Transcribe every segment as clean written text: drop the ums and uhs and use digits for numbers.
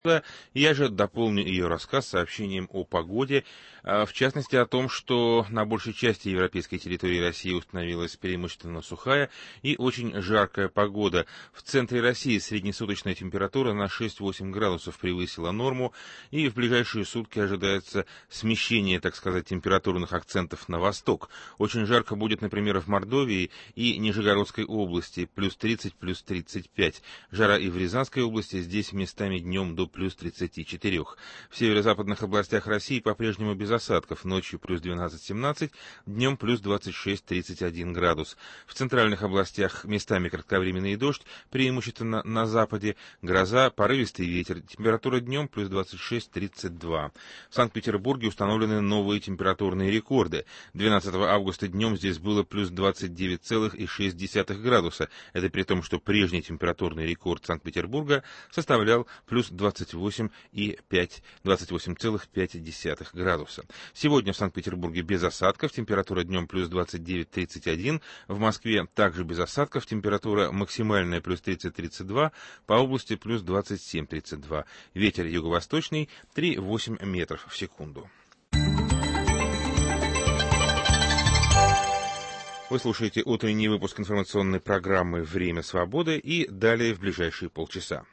Я же дополню ее рассказ сообщением о погоде, в частности о том, что на большей части европейской территории России установилась преимущественно сухая и очень жаркая погода. В центре России среднесуточная температура на 6-8 градусов превысила норму, и в ближайшие сутки ожидается смещение, так сказать, температурных акцентов на восток. Очень жарко будет, например, в Мордовии и Нижегородской области, плюс 30, плюс 35. Жара и в Рязанской области, здесь местами днем до плюс 34. В северо-западных областях России по-прежнему без осадков, ночью плюс 12-17, днем плюс 26-31 градус. В центральных областях местами кратковременный дождь, преимущественно на западе, гроза, порывистый ветер, температура днем плюс 26-32. В Санкт-Петербурге установлены новые температурные рекорды. 12 августа днем здесь было плюс 29,6 градуса. Это при том, что прежний температурный рекорд Санкт-Петербурга составлял плюс 28,5 градуса. Сегодня в Санкт-Петербурге без осадков, температура днем плюс 29-31, в Москве также без осадков, температура максимальная плюс 30-32, по области плюс 27-32. Ветер юго-восточный 3,8 метров в секунду. Вы слушаете утренний выпуск информационной программы «Время свободы», и далее в ближайшие полчаса.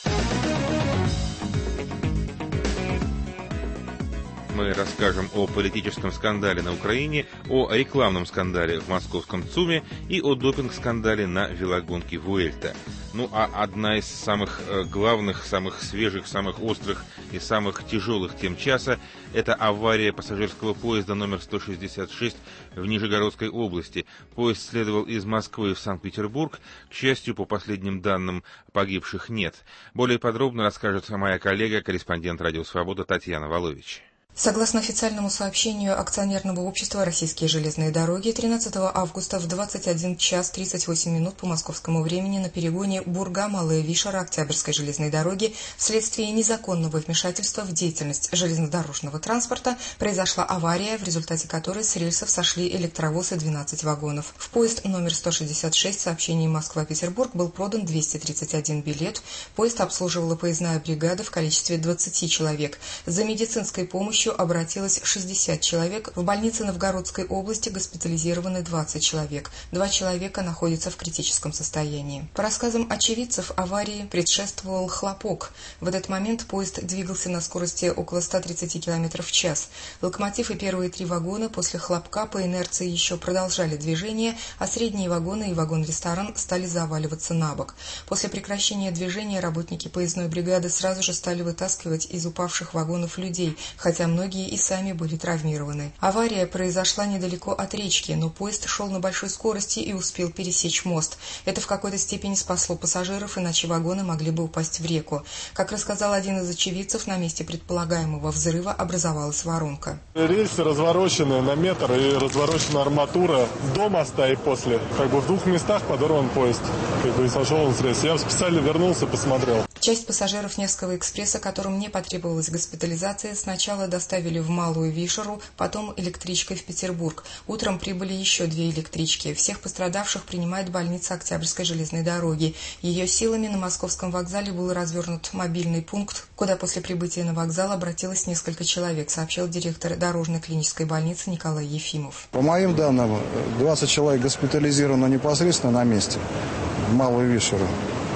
Мы расскажем о политическом скандале на Украине, о рекламном скандале в московском ЦУМе и о допинг-скандале на велогонке Вуэльта. Ну а одна из самых главных, самых свежих, самых острых и самых тяжелых тем часа – это авария пассажирского поезда номер 166 в Нижегородской области. Поезд следовал из Москвы в Санкт-Петербург. К счастью, по последним данным, погибших нет. Более подробно расскажет моя коллега, корреспондент «Радио Свобода» Татьяна Волович. Согласно официальному сообщению акционерного общества «Российские железные дороги», 13 августа в 21 час 38 минут по московскому времени на перегоне Бурга-Малая Вишера Октябрьской железной дороги вследствие незаконного вмешательства в деятельность железнодорожного транспорта произошла авария, в результате которой с рельсов сошли электровоз и 12 вагонов. В поезд номер 166 сообщений Москва-Петербург был продан 231 билет. Поезд обслуживала поездная бригада в количестве 20 человек. За медицинской помощью обратилось 60 человек. В больнице Новгородской области госпитализированы 20 человек. 2 человека находятся в критическом состоянии. По рассказам очевидцев, аварии предшествовал хлопок. В этот момент поезд двигался на скорости около 130 км в час. Локомотив и первые 3 вагона после хлопка по инерции еще продолжали движение, а средние вагоны и вагон-ресторан стали заваливаться на бок. После прекращения движения работники поездной бригады сразу же стали вытаскивать из упавших вагонов людей, хотя многие и сами были травмированы. Авария произошла недалеко от речки, но поезд шел на большой скорости и успел пересечь мост. Это в какой-то степени спасло пассажиров, иначе вагоны могли бы упасть в реку. Как рассказал один из очевидцев, на месте предполагаемого взрыва образовалась воронка. Рельсы разворочены на метр и разворочена арматура до моста и после. В 2 местах подорван поезд. И сошел он с рельс. Я специально вернулся, посмотрел. Часть пассажиров Невского экспресса, которым не потребовалась госпитализация, сначала доставили в Малую Вишеру, потом электричкой в Петербург. Утром прибыли еще 2 электрички. Всех пострадавших принимает больница Октябрьской железной дороги. Ее силами на Московском вокзале был развернут мобильный пункт, куда после прибытия на вокзал обратилось несколько человек, сообщил директор дорожной клинической больницы Николай Ефимов. По моим данным, 20 человек госпитализировано непосредственно на месте, в Малую Вишеру.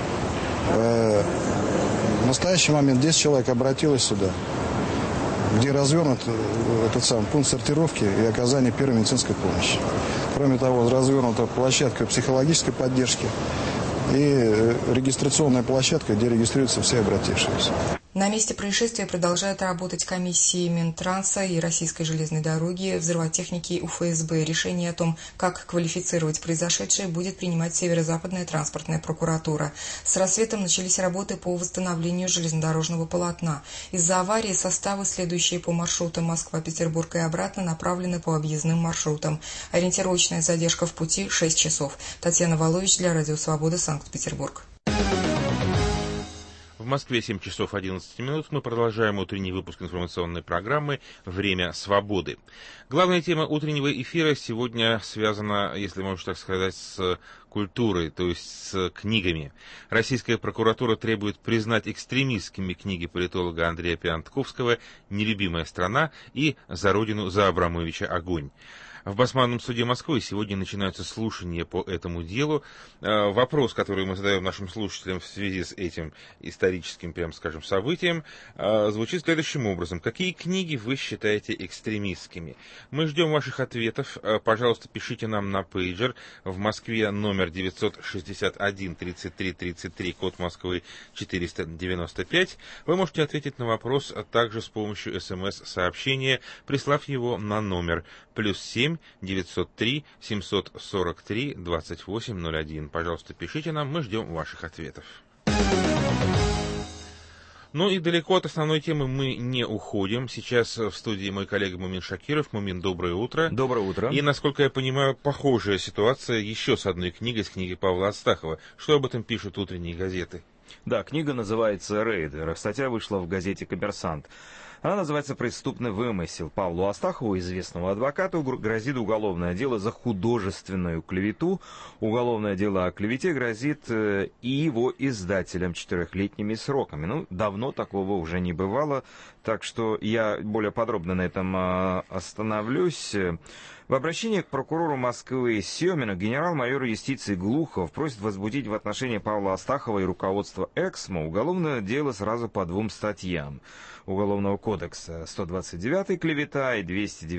В настоящий момент 10 человек обратилось сюда, где развернут этот самый пункт сортировки и оказания первой медицинской помощи. Кроме того, развернута площадка психологической поддержки и регистрационная площадка, где регистрируются все обратившиеся. На месте происшествия продолжают работать комиссии Минтранса и Российской железной дороги, взрывотехники и УФСБ. Решение о том, как квалифицировать произошедшее, будет принимать Северо-Западная транспортная прокуратура. С рассветом начались работы по восстановлению железнодорожного полотна. Из-за аварии составы, следующие по маршрутам Москва-Петербург и обратно, направлены по объездным маршрутам. Ориентировочная задержка в пути 6 часов. Татьяна Волович для Радио Свобода, Санкт-Петербург. В Москве 7 часов 11 минут. Мы продолжаем утренний выпуск информационной программы «Время свободы». Главная тема утреннего эфира сегодня связана, если можно так сказать, с культурой, то есть с книгами. Российская прокуратура требует признать экстремистскими книги политолога Андрея Пиантковского «Нелюбимая страна» и «За родину, за Абрамовича огонь». В Басманном суде Москвы сегодня начинаются слушания по этому делу. Вопрос, который мы задаем нашим слушателям в связи с этим историческим, прям скажем, событием, звучит следующим образом. Какие книги вы считаете экстремистскими? Мы ждем ваших ответов. Пожалуйста, пишите нам на пейджер. В Москве номер 961 33 33, код Москвы 495. Вы можете ответить на вопрос также с помощью СМС-сообщения, прислав его на номер +7 903 743 2801. Пожалуйста, пишите нам, мы ждем ваших ответов. Ну и далеко от основной темы мы не уходим. Сейчас в студии мой коллега Мумин Шакиров. Мумин, доброе утро. Доброе утро. И, насколько я понимаю, похожая ситуация еще с одной книгой, с книгой Павла Астахова. Что об этом пишут утренние газеты? Да, книга называется «Рейдер». Статья вышла в газете «Коммерсант». Она называется «Преступный вымысел». Павлу Астахову, известному адвокату, грозит уголовное дело за художественную клевету. Уголовное дело о клевете грозит и его издателям 4-летними сроками. Ну, давно такого уже не бывало, так что я более подробно на этом остановлюсь. В обращении к прокурору Москвы Семину генерал-майор юстиции Глухов просит возбудить в отношении Павла Астахова и руководства Эксмо уголовное дело сразу по 2 статьям Уголовного кодекса: 129 клевета и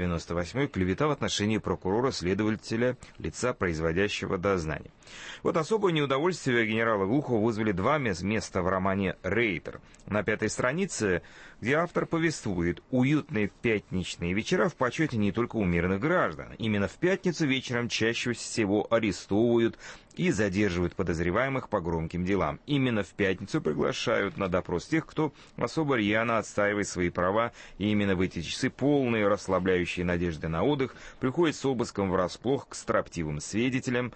298 клевета в отношении прокурора-следователя, лица, производящего дознание. Вот особое неудовольствие генерала Глухова вызвали 2 места в романе «Рейтер». На 5-й странице, где автор повествует: уютные пятничные вечера в почете не только у мирных граждан. Именно в пятницу вечером чаще всего арестовывают и задерживают подозреваемых по громким делам. Именно в пятницу приглашают на допрос тех, кто особо рьяно отстаивает свои права, и именно в эти часы, полные расслабляющие надежды на отдых, приходят с обыском врасплох к строптивым свидетелям,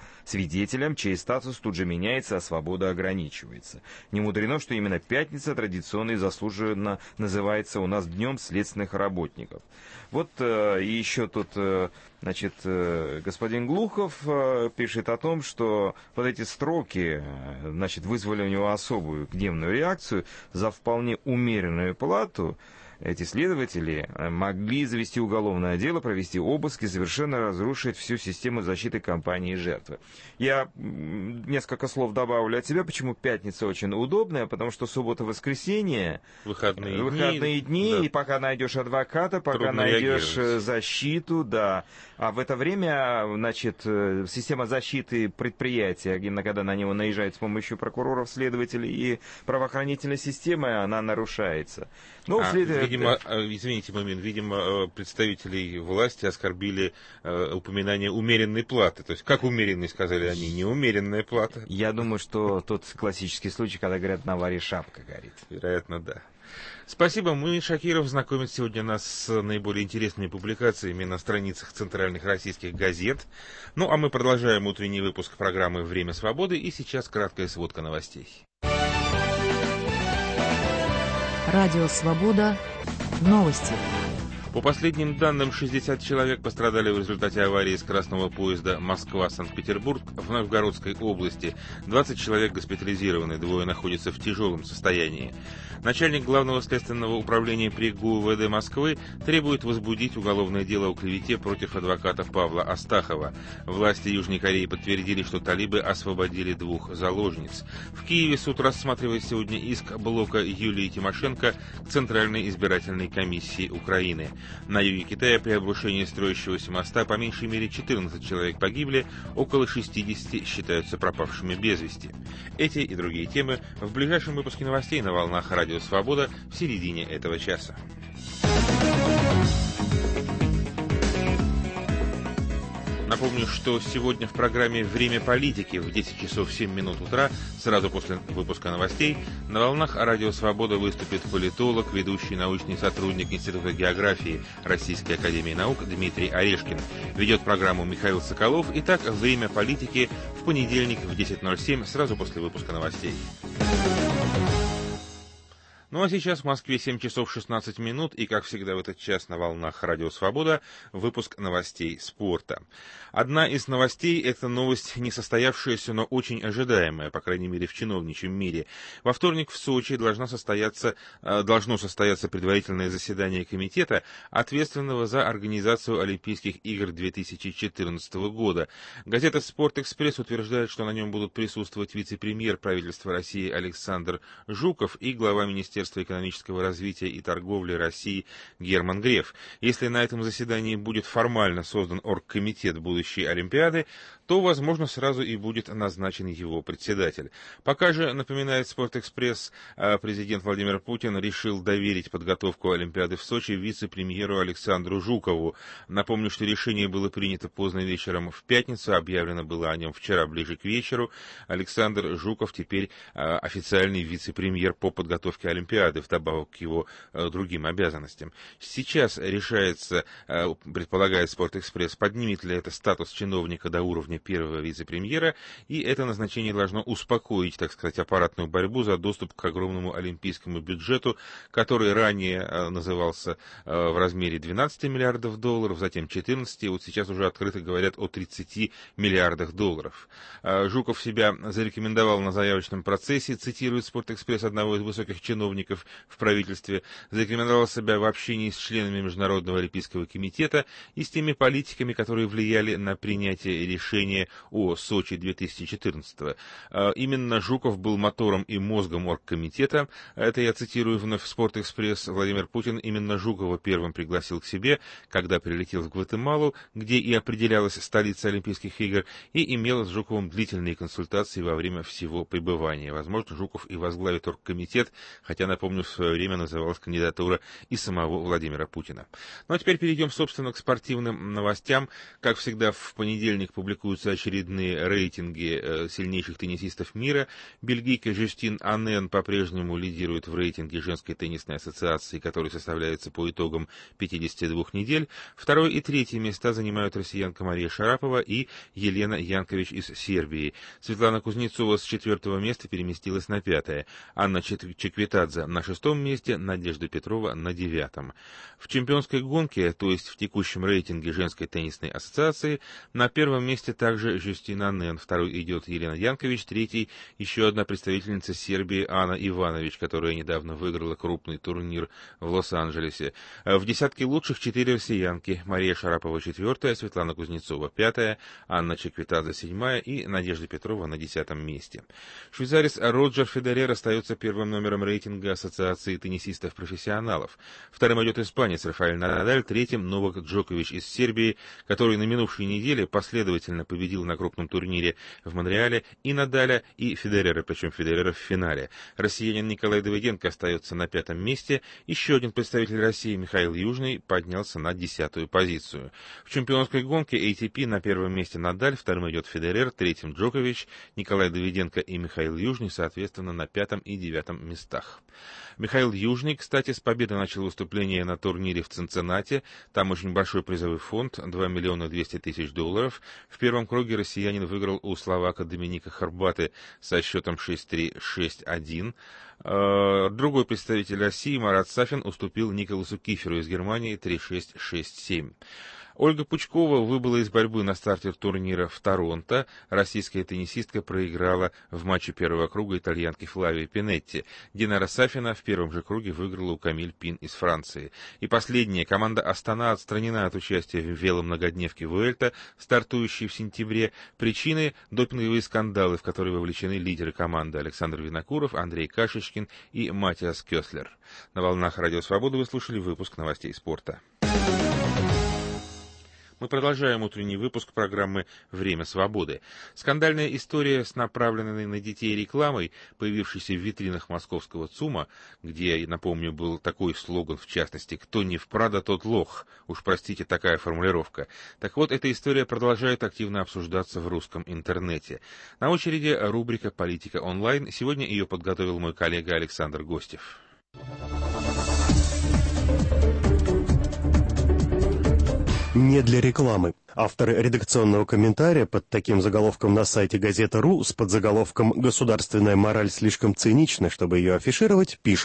чей статус тут же меняется, а свобода ограничивается. Не мудрено, что именно пятница традиционно и заслуженно называется у нас Днем следственных работников. Вот и еще тут, значит, господин Глухов пишет о том, что вот эти строки, значит, вызвали у него особую гневную реакцию. За вполне умеренную плату эти следователи могли завести уголовное дело, провести обыск и совершенно разрушить всю систему защиты компании жертвы. Я несколько слов добавлю от себя, почему пятница очень удобная, потому что суббота-воскресенье, выходные дни, да. И пока найдешь адвоката, пока найдешь защиту, да. А в это время, значит, система защиты предприятия, когда на него наезжают с помощью прокуроров, следователей и правоохранительной системы, она нарушается. Ну, видимо, извините, Мумин, видимо, представителей власти оскорбили упоминание умеренной платы. То есть, как умеренной, сказали они, неумеренная плата. Я думаю, что тот классический случай, когда говорят, на варе шапка горит. Вероятно, да. Спасибо. Мумин Шакиров знакомит сегодня нас с наиболее интересными публикациями на страницах центральных российских газет. Ну, а мы продолжаем утренний выпуск программы «Время свободы», и сейчас краткая сводка новостей. Радио «Свобода». Новости. По последним данным, 60 человек пострадали в результате аварии скоростного поезда Москва-Санкт-Петербург в Новгородской области. 20 человек госпитализированы, 2 находятся в тяжелом состоянии. Начальник Главного следственного управления при ГУВД Москвы требует возбудить уголовное дело о клевете против адвоката Павла Астахова. Власти Южной Кореи подтвердили, что талибы освободили 2 заложниц. В Киеве суд рассматривает сегодня иск блока Юлии Тимошенко к Центральной избирательной комиссии Украины. На юге Китая при обрушении строящегося моста по меньшей мере 14 человек погибли, около 60 считаются пропавшими без вести. Эти и другие темы в ближайшем выпуске новостей на волнах Радио Свобода в середине этого часа. Напомню, что сегодня в программе «Время политики» в 10 часов 7 минут утра, сразу после выпуска новостей, на волнах Радио Свобода выступит политолог, ведущий научный сотрудник Института географии Российской академии наук Дмитрий Орешкин. Ведет программу Михаил Соколов. Итак, «Время политики» в понедельник в 10:07, сразу после выпуска новостей. Ну а сейчас в Москве 7 часов 16 минут, и, как всегда, в этот час на волнах Радио Свобода выпуск новостей спорта. Одна из новостей – это новость не состоявшаяся, но очень ожидаемая, по крайней мере, в чиновничьем мире. Во вторник в Сочи должно состояться предварительное заседание комитета, ответственного за организацию Олимпийских игр 2014 года. Газета «Спорт-Экспресс» утверждает, что на нем будут присутствовать вице-премьер правительства России Александр Жуков и глава Министерства экономического развития и торговли России Герман Греф. Если на этом заседании будет формально создан оргкомитет будущей Олимпиады, то, возможно, сразу и будет назначен его председатель. Пока же, напоминает «Спорт-Экспресс», президент Владимир Путин решил доверить подготовку Олимпиады в Сочи вице-премьеру Александру Жукову. Напомню, что решение было принято поздно вечером в пятницу, объявлено было о нем вчера ближе к вечеру. Александр Жуков теперь официальный вице-премьер по подготовке Олимпиады, вдобавок к его другим обязанностям. Сейчас решается, предполагает «Спорт-Экспресс», поднимет ли это статус чиновника до уровня первого вице-премьера, и это назначение должно успокоить, так сказать, аппаратную борьбу за доступ к огромному олимпийскому бюджету, который ранее назывался в размере 12 миллиардов долларов, затем 14, и вот сейчас уже открыто говорят о 30 миллиардах долларов. Жуков себя зарекомендовал на заявочном процессе, цитирует «Спорт-Экспресс» одного из высоких чиновников в правительстве, зарекомендовал себя в общении с членами Международного олимпийского комитета и с теми политиками, которые влияли на принятие решения о Сочи 2014. Именно Жуков был мотором и мозгом оргкомитета. Это я цитирую вновь «Спорт-Экспресс». Владимир Путин именно Жукова первым пригласил к себе, когда прилетел в Гватемалу, где и определялась столица Олимпийских игр, и имел с Жуковым длительные консультации во время всего пребывания. Возможно, Жуков и возглавит оргкомитет, хотя, напомню, в свое время называлась кандидатура и самого Владимира Путина. Ну а теперь перейдем, собственно, к спортивным новостям. Как всегда, в понедельник публикуются очередные рейтинги сильнейших теннисистов мира. Бельгийка Жюстин Анен по-прежнему лидирует в рейтинге женской теннисной ассоциации, который составляется по итогам 52 недель. Второе и третье места занимают россиянка Мария Шарапова и Елена Янкович из Сербии. Светлана Кузнецова с 4-го места переместилась на 5-е. Анна Чеквитадзе на 6-м месте, Надежда Петрова на 9-м. В чемпионской гонке, то есть в текущем рейтинге женской теннисной ассоциации, на 1-м месте также Жюстин Анен, второй идет Елена Янкович, третий еще одна представительница Сербии Анна Иванович, которая недавно выиграла крупный турнир в Лос-Анджелесе. В десятке лучших 4 россиянки: Мария Шарапова 4-я, Светлана Кузнецова 5-я, Анна Чеквитадзе 7-я и Надежда Петрова на 10-м месте. Швейцарец Роджер Федерер остается первым номером рейтинга Ассоциации теннисистов-профессионалов. Вторым идет испанец Рафаэль Надаль, третьим Новак Джокович из Сербии, который на минувшей неделе последовательно победил на крупном турнире в Монреале и Надаля, и Федерера, причем Федерера в финале. Россиянин Николай Давыденко остается на 5-м месте. Еще один представитель России, Михаил Южный, поднялся на 10-ю позицию. В чемпионской гонке ATP на 1-м месте Надаль, вторым идет Федерер, третьим Джокович, Николай Давыденко и Михаил Южный, соответственно, на 5-м и 9-м местах. Михаил Южный, кстати, с победой начал выступление на турнире в Цинциннати. Там очень большой призовой фонд, 2 миллиона 200 тысяч долларов. В первом круге россиянин выиграл у словака Доминика Хорбаты со счетом 6-3, 6-1. Другой представитель России, Марат Сафин, уступил Николасу Киферу из Германии 3-6, 6-7. Ольга Пучкова выбыла из борьбы на старте турнира в Торонто. Российская теннисистка проиграла в матче первого круга итальянке Флавии Пинетти. Динара Сафина в первом же круге выиграла у Камиль Пин из Франции. И последняя. Команда Астана отстранена от участия в веломногодневке Вуэльта, стартующей в сентябре. Причины – допинговые скандалы, в которые вовлечены лидеры команды Александр Винокуров, Андрей Кашечкин и Матиас Кёслер. На волнах Радио Свобода вы слушали выпуск новостей спорта. Мы продолжаем утренний выпуск программы «Время свободы». Скандальная история с направленной на детей рекламой, появившейся в витринах московского ЦУМа, где, напомню, был такой слоган, в частности: «Кто не в Прадо, тот лох». Уж простите, такая формулировка. Так вот, эта история продолжает активно обсуждаться в русском интернете. На очереди рубрика «Политика онлайн». Сегодня ее подготовил мой коллега Александр Гостев. Не для рекламы. Авторы редакционного комментария под таким заголовком на сайте Газета.ру с подзаголовком «Государственная мораль слишком цинична, чтобы ее афишировать» пишут: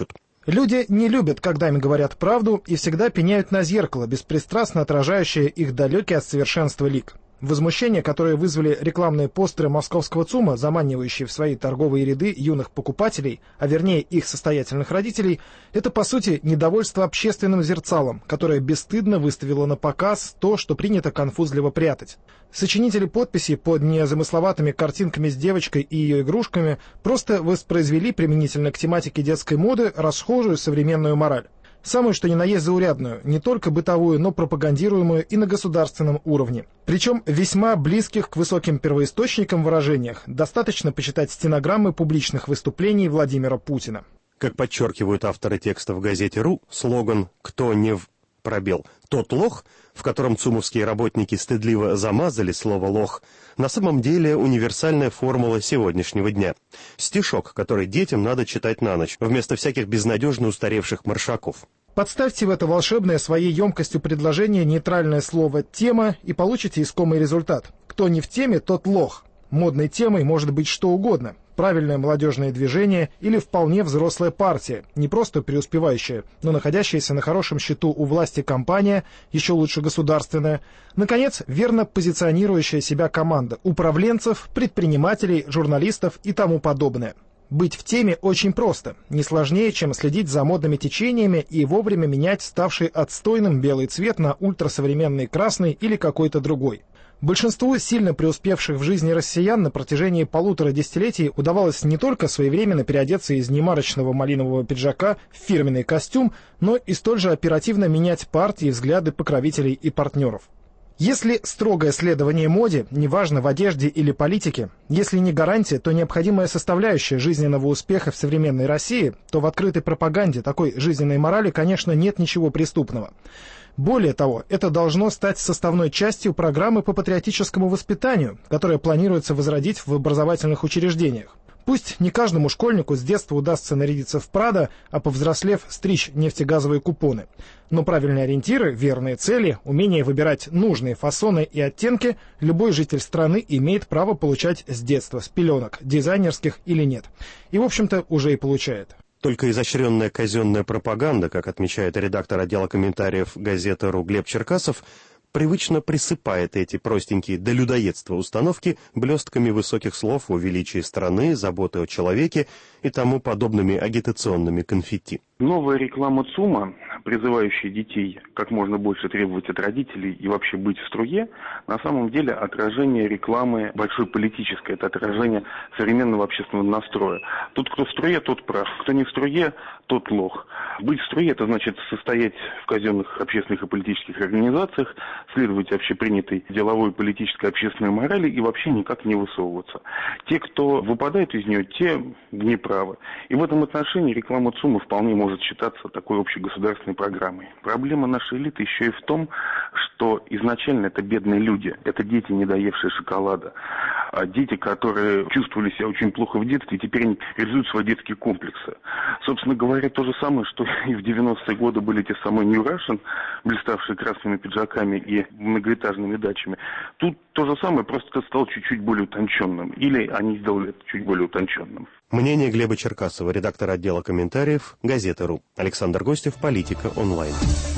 Люди не любят, когда им говорят правду, и всегда пеняют на зеркало, беспристрастно отражающее их далекий от совершенства лик. Возмущение, которое вызвали рекламные постеры московского ЦУМа, заманивающие в свои торговые ряды юных покупателей, а вернее их состоятельных родителей, это по сути недовольство общественным зерцалом, которое бесстыдно выставило на показ то, что принято конфузливо прятать. Сочинители подписей под незамысловатыми картинками с девочкой и ее игрушками просто воспроизвели применительно к тематике детской моды расхожую современную мораль. Самую что ни на есть заурядную, не только бытовую, но пропагандируемую и на государственном уровне. Причем весьма близких к высоким первоисточникам выражениях. Достаточно почитать стенограммы публичных выступлений Владимира Путина. Как подчеркивают авторы текста в газете «Ру», слоган «Кто не в пробел, тот лох», в котором цумовские работники стыдливо замазали слово «лох», на самом деле универсальная формула сегодняшнего дня. Стишок, который детям надо читать на ночь, вместо всяких безнадежно устаревших маршаков. Подставьте в это волшебное своей емкостью предложение нейтральное слово «тема» и получите искомый результат. Кто не в теме, тот лох. Модной темой может быть что угодно. Правильное молодежное движение или вполне взрослая партия, не просто преуспевающая, но находящаяся на хорошем счету у власти компания, еще лучше государственная, наконец, верно позиционирующая себя команда управленцев, предпринимателей, журналистов и тому подобное. Быть в теме очень просто, не сложнее, чем следить за модными течениями и вовремя менять ставший отстойным белый цвет на ультрасовременный красный или какой-то другой. Большинству сильно преуспевших в жизни россиян на протяжении 1,5 десятилетий удавалось не только своевременно переодеться из немарочного малинового пиджака в фирменный костюм, но и столь же оперативно менять партии, взгляды покровителей и партнеров. Если строгое следование моде, неважно в одежде или политике, если не гарантия, то необходимая составляющая жизненного успеха в современной России, то в открытой пропаганде такой жизненной морали, конечно, нет ничего преступного. Более того, это должно стать составной частью программы по патриотическому воспитанию, которая планируется возродить в образовательных учреждениях. Пусть не каждому школьнику с детства удастся нарядиться в Прадо, а повзрослев стричь нефтегазовые купоны. Но правильные ориентиры, верные цели, умение выбирать нужные фасоны и оттенки любой житель страны имеет право получать с детства, с пеленок, дизайнерских или нет. И, в общем-то, уже и получает. Только изощренная казенная пропаганда, как отмечает редактор отдела комментариев газеты «Ру» Глеб Черкасов, привычно присыпает эти простенькие до людоедства установки блестками высоких слов о величии страны, заботы о человеке и тому подобными агитационными конфетти. Новая реклама ЦУМа, призывающая детей как можно больше требовать от родителей и вообще быть в струе, на самом деле отражение рекламы большой политической, это отражение современного общественного настроя. Тот, кто в струе, тот прав, кто не в струе, тот лох. Быть в струе, это значит состоять в казенных общественных и политических организациях, следовать общепринятой деловой, политической, общественной морали и вообще никак не высовываться. Те, кто выпадает из нее, те неправы. И в этом отношении реклама ЦУМа вполне может считаться такой общегосударственной программой. Проблема нашей элиты еще и в том, что изначально это бедные люди, это дети, не доевшие шоколада. А дети, которые чувствовали себя очень плохо в детстве, теперь они реализуют свои детские комплексы. Собственно говоря, то же самое, что и в 90-е годы были те самые New Russian, блиставшие красными пиджаками и многоэтажными дачами. Тут то же самое, просто это стало чуть-чуть более утонченным. Или они сделали это чуть более утонченным. Мнение Глеба Черкасова, редактора отдела комментариев газеты «Ру». Александр Гостев, «Политика онлайн».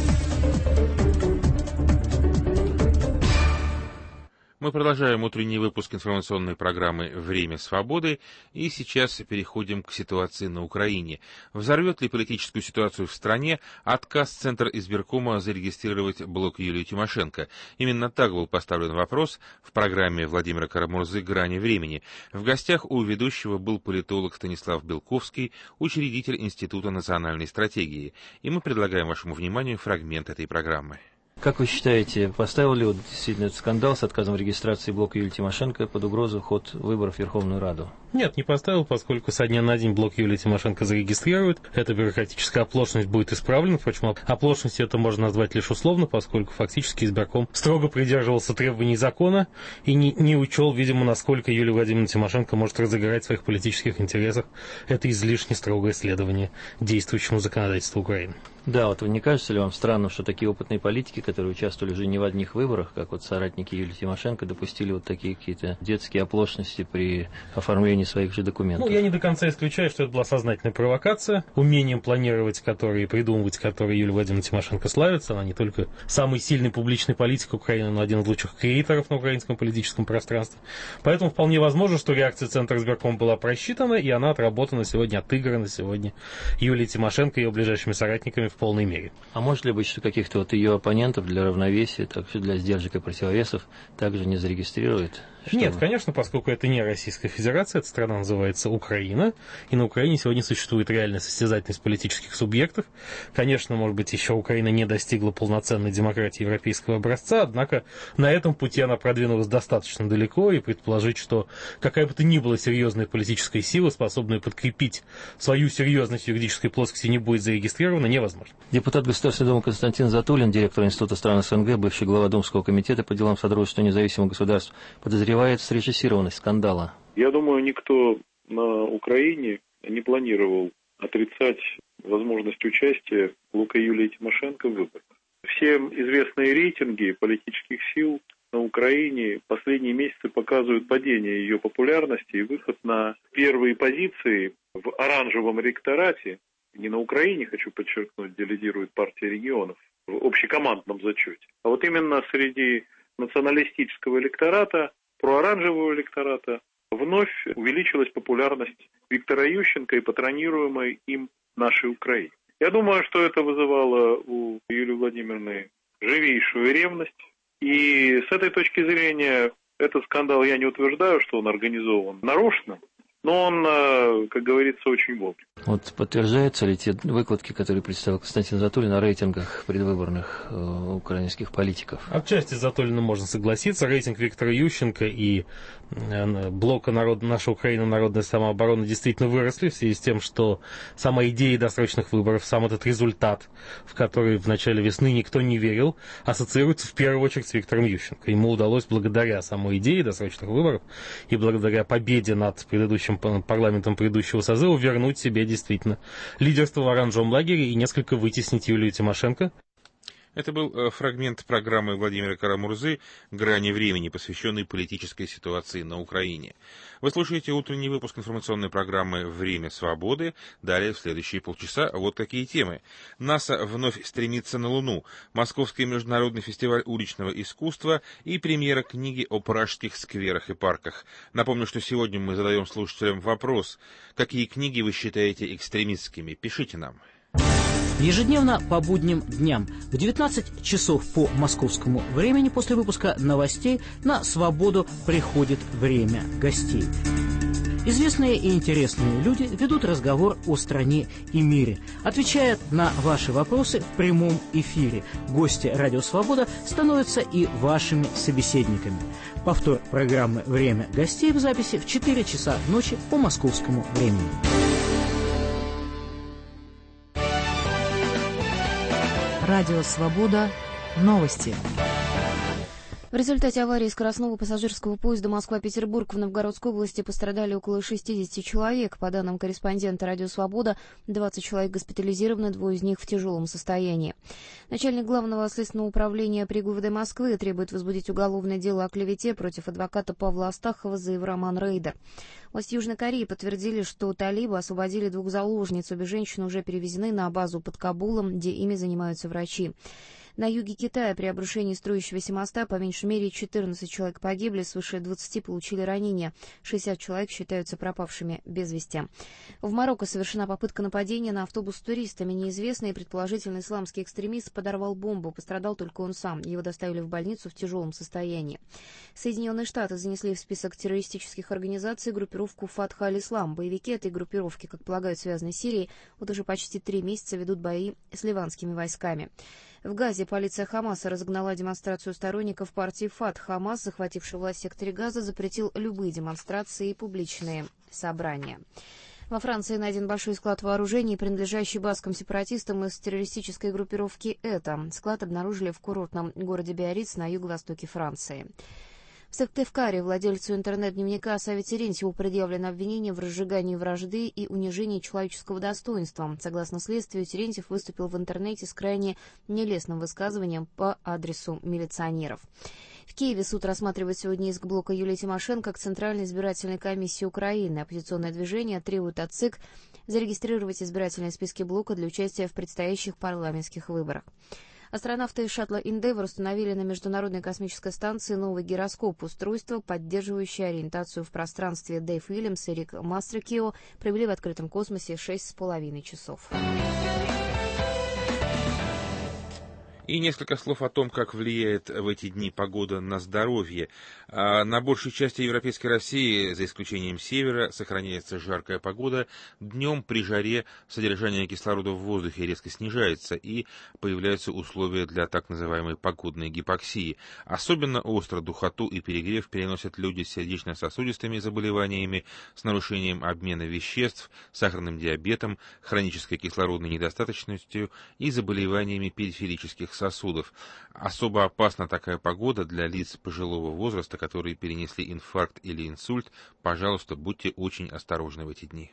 Мы продолжаем утренний выпуск информационной программы «Время свободы» и сейчас переходим к ситуации на Украине. Взорвет ли политическую ситуацию в стране отказ Центра избиркома зарегистрировать блок Юлии Тимошенко? Именно так был поставлен вопрос в программе Владимира Карамурзы «Грани времени». В гостях у ведущего был политолог Станислав Белковский, учредитель Института национальной стратегии. И мы предлагаем вашему вниманию фрагмент этой программы. Как вы считаете, поставил ли действительно этот скандал с отказом в регистрации блока Юлии Тимошенко под угрозу ход выборов в Верховную Раду? Нет, не поставил, поскольку со дня на день блок Юлии Тимошенко зарегистрируют. Эта бюрократическая оплошность будет исправлена. Впрочем, оплошностью это можно назвать лишь условно, поскольку фактически избирком строго придерживался требований закона и не учел, видимо, насколько Юлия Владимировна Тимошенко может разыграть в своих политических интересах это излишне строгое следование действующему законодательству Украины. Да, вот не кажется ли вам странным, что такие опытные политики, которые участвовали уже не в одних выборах, как вот соратники Юлии Тимошенко, допустили вот такие какие-то детские оплошности при оформлении своих же документов? Ну, я не до конца исключаю, что это была сознательная провокация, умением планировать, которые, придумывать, которые Юлия Владимировна Тимошенко славится. Она не только самый сильный публичный политик Украины, но один из лучших креаторов на украинском политическом пространстве. Поэтому вполне возможно, что реакция Центра избиркома была просчитана, и она отработана сегодня, отыграна сегодня Юлией Тимошенко и ее ближайшими соратниками в полной мере. А может ли быть, что каких-то вот ее оппонентов для равновесия, так что для сдержек и противовесов также не зарегистрирует? Нет, конечно, поскольку это не Российская Федерация, эта страна называется Украина, и на Украине сегодня существует реальная состязательность политических субъектов. Конечно, может быть, еще Украина не достигла полноценной демократии европейского образца, однако на этом пути она продвинулась достаточно далеко, и предположить, что какая бы то ни была серьезная политическая сила, способная подкрепить свою серьезность в юридической плоскости, не будет зарегистрирована, невозможно. Депутат Государственной Думы Константин Затулин, директор Института стран СНГ, бывший глава Думского комитета по делам Содружества независимых государств, подозревает в срежиссированность скандала. Я думаю, никто на Украине не планировал отрицать возможность участия Лука Юлии Тимошенко в выборах. Всем известные рейтинги политических сил на Украине последние месяцы показывают падение ее популярности и выход на первые позиции в оранжевом электорате. Не на Украине, хочу подчеркнуть, где лидирует партия регионов в общекомандном зачете. А вот именно среди националистического электората, прооранжевого электората, вновь увеличилась популярность Виктора Ющенко и патронируемой им нашей Украины. Я думаю, что это вызывало у Юлии Владимировны живейшую ревность. И с этой точки зрения этот скандал, я не утверждаю, что он организован нарочно, но он, как говорится, очень вовремя. Вот подтверждаются ли те выкладки, которые представил Константин Затулин о рейтингах предвыборных украинских политиков? Отчасти с Затулиным можно согласиться. Рейтинг Виктора Ющенко и блока «Наша Украина. Народная самооборона» действительно выросли в связи с тем, что сама идея досрочных выборов, сам этот результат, в который в начале весны никто не верил, ассоциируется в первую очередь с Виктором Ющенко. Ему удалось благодаря самой идее досрочных выборов и благодаря победе над предыдущим парламентом предыдущего созыва вернуть себе действительно лидерство в оранжевом лагере и несколько вытеснить Юлию Тимошенко. Это был фрагмент программы Владимира Карамурзы «Грани времени», посвященной политической ситуации на Украине. Вы слушаете утренний выпуск информационной программы «Время свободы». Далее, в следующие полчаса, вот такие темы. НАСА вновь стремится на Луну. Московский международный фестиваль уличного искусства и премьера книги о пражских скверах и парках. Напомню, что сегодня мы задаем слушателям вопрос: какие книги вы считаете экстремистскими? Пишите нам. Ежедневно по будним дням в 19 часов по московскому времени после выпуска новостей на «Свободу» приходит время гостей. Известные и интересные люди ведут разговор о стране и мире, отвечают на ваши вопросы в прямом эфире. Гости «Радио Свобода» становятся и вашими собеседниками. Повтор программы «Время гостей» в записи в 4 часа ночи по московскому времени. Радио «Свобода». Новости. В результате аварии скоростного пассажирского поезда Москва-Петербург в Новгородской области пострадали около 60 человек. По данным корреспондента «Радио Свобода», 20 человек госпитализированы, 2 из них в тяжелом состоянии. Начальник Главного следственного управления при ГУВД Москвы требует возбудить уголовное дело о клевете против адвоката Павла Астахова за Евроман Рейдер. Власти Южной Кореи подтвердили, что талибы освободили 2 заложниц. Обе женщины уже перевезены на базу под Кабулом, где ими занимаются врачи. На юге Китая при обрушении строящегося моста по меньшей мере 14 человек погибли, свыше 20 получили ранения, 60 человек считаются пропавшими без вести. В Марокко совершена попытка нападения на автобус с туристами. Неизвестный, предположительно исламский экстремист, подорвал бомбу, пострадал только он сам. Его доставили в больницу в тяжелом состоянии. Соединенные Штаты занесли в список террористических организаций группировку Фатх аль-Ислам. Боевики этой группировки, как полагают, связаны с Сирией, вот уже почти 3 месяца ведут бои с ливанскими войсками. В Газе полиция Хамаса разогнала демонстрацию сторонников партии ФАТХ. Хамас, захвативший власть в секторе Газа, запретил любые демонстрации и публичные собрания. Во Франции найден большой склад вооружений, принадлежащий баскам сепаратистам из террористической группировки ЭТА. Склад обнаружили в курортном городе Биарриц на юго-востоке Франции. В Сыктывкаре владельцу интернет-дневника Саве Терентьеву предъявлено обвинение в разжигании вражды и унижении человеческого достоинства. Согласно следствию, Терентьев выступил в интернете с крайне нелестным высказыванием по адресу милиционеров. В Киеве суд рассматривает сегодня иск блока Юлии Тимошенко к Центральной избирательной комиссии Украины. Оппозиционное движение требует от ЦИК зарегистрировать избирательные списки блока для участия в предстоящих парламентских выборах. Астронавты шаттла «Эндевр» установили на Международной космической станции новый гироскоп. Устройство, поддерживающее ориентацию в пространстве. Дэйв Уильямс и Рик Мастрикио провели в открытом космосе 6,5 часов. И несколько слов о том, как влияет в эти дни погода на здоровье. На большей части европейской России, за исключением севера, сохраняется жаркая погода. Днем при жаре содержание кислорода в воздухе резко снижается и появляются условия для так называемой погодной гипоксии. Особенно остро духоту и перегрев переносят люди с сердечно-сосудистыми заболеваниями, с нарушением обмена веществ, сахарным диабетом, хронической кислородной недостаточностью и заболеваниями периферических сосудов. Особо опасна такая погода для лиц пожилого возраста, которые перенесли инфаркт или инсульт. Пожалуйста, будьте очень осторожны в эти дни.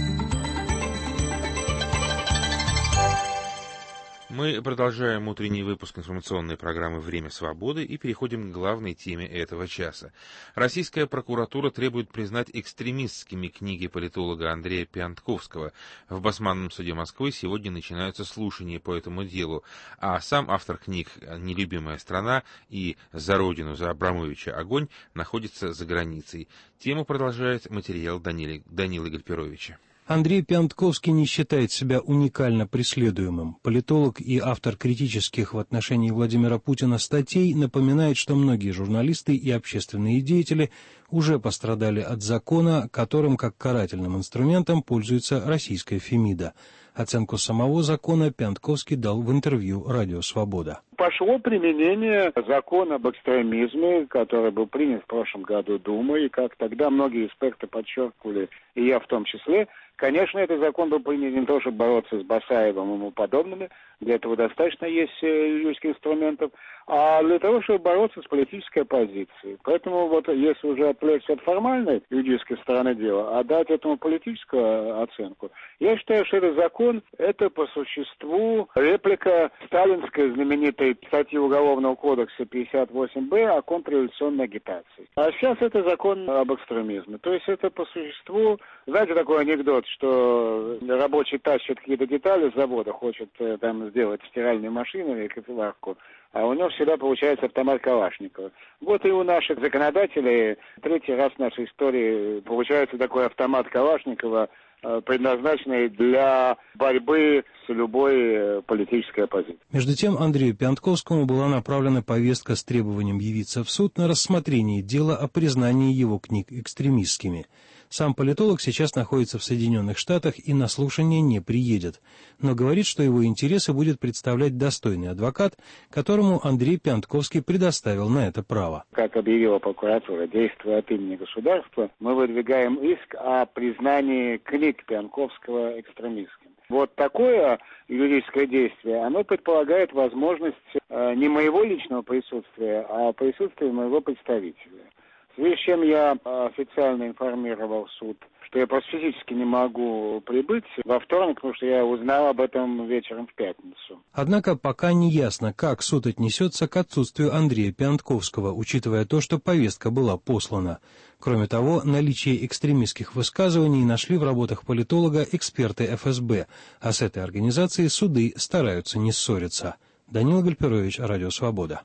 Мы продолжаем утренний выпуск информационной программы «Время свободы» и переходим к главной теме этого часа. Российская прокуратура требует признать экстремистскими книги политолога Андрея Пиантковского. В Басманном суде Москвы сегодня начинаются слушания по этому делу, а сам автор книг «Нелюбимая страна» и «За Родину, за Абрамовича огонь» находится за границей. Тему продолжает материал Данилы Гальперовича. Андрей Пиантковский не считает себя уникально преследуемым. Политолог и автор критических в отношении Владимира Путина статей напоминает, что многие журналисты и общественные деятели уже пострадали от закона, которым как карательным инструментом пользуется российская Фемида. Оценку самого закона Пиантковский дал в интервью «Радио Свобода». Пошло применение закона об экстремизме, который был принят в прошлом году Думой, и как тогда многие эксперты подчеркивали, и я в том числе. Конечно, этот закон был принят не то, чтобы бороться с Басаевым и ему подобными, для этого достаточно есть юридических инструментов, а для того, чтобы бороться с политической оппозицией. Поэтому вот если уже отвлечься от формальной юридической стороны дела, а дать этому политическую оценку, я считаю, что этот закон – это по существу реплика сталинской знаменитой статьи Уголовного кодекса 58-Б о контрреволюционной агитации. А сейчас это закон об экстремизме. То есть это по существу, знаете, такой анекдот, что рабочий тащит какие-то детали с завода, хочет там сделать стиральную машину или кофеварку, а у него всегда получается автомат Калашникова. Вот и у наших законодателей третий раз в нашей истории получается такой автомат Калашникова, предназначенный для борьбы с любой политической оппозицией. Между тем, Андрею Пиантковскому была направлена повестка с требованием явиться в суд на рассмотрение дела о признании его книг экстремистскими. Сам политолог сейчас находится в Соединенных Штатах и на слушание не приедет, но говорит, что его интересы будет представлять достойный адвокат, которому Андрей Пиантковский предоставил на это право. Как объявила прокуратура, действуя от имени государства, мы выдвигаем иск о признании книг Пиантковского экстремистскими. Вот такое юридическое действие, оно предполагает возможность не моего личного присутствия, а присутствия моего представителя. В связи с чем я официально информировал суд, что я просто физически не могу прибыть во вторник, потому что я узнал об этом вечером в пятницу. Однако пока не ясно, как суд отнесется к отсутствию Андрея Пиантковского, учитывая то, что повестка была послана. Кроме того, наличие экстремистских высказываний нашли в работах политолога эксперты ФСБ, а с этой организацией суды стараются не ссориться. Данил Гальперович, Радио Свобода.